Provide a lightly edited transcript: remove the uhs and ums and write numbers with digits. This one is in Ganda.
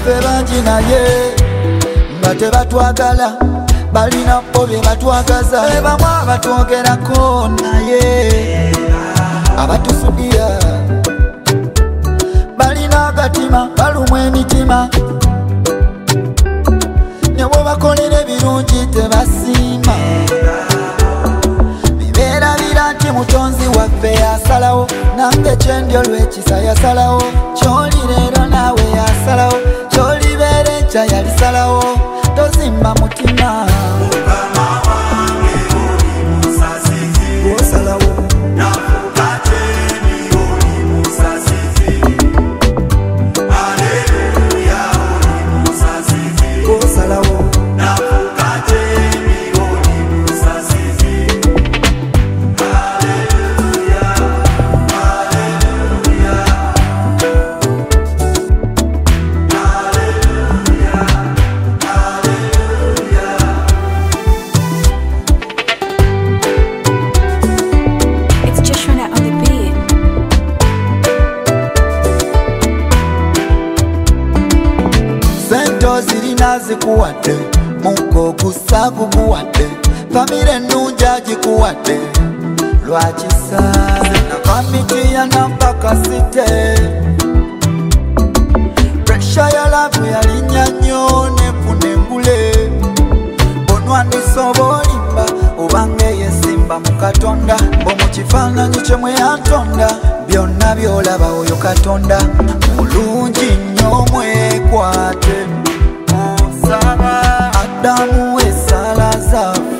baffe bangi naye nga tebatwagala balina bo bye batwagaza bamu abatwogerako naye abatusudiya balina agatima balumwa emitima ne bwobakolera ebirungi tebasiima bibeerabira nti mutonzi waffe yasalawo nange kyendyo lwekisa yasalawo kyoli leero naawe yasalawo kyolibeera enkya yalisalawo tozimba mutima zirina zikuwadde muko gusa gukuwadde famire ennungi agikuwadde lwakisa nakamiti ya nampakasite presha ya lavu yalinnya nnyo nefuna engule bonwandisa oba olimba obanga eyesimba mu Katonda omu kifaananyi kye mwe yantonda byonna byolaba oyo Katonda mulungi nnyo mwekwate Adamu esala zaffe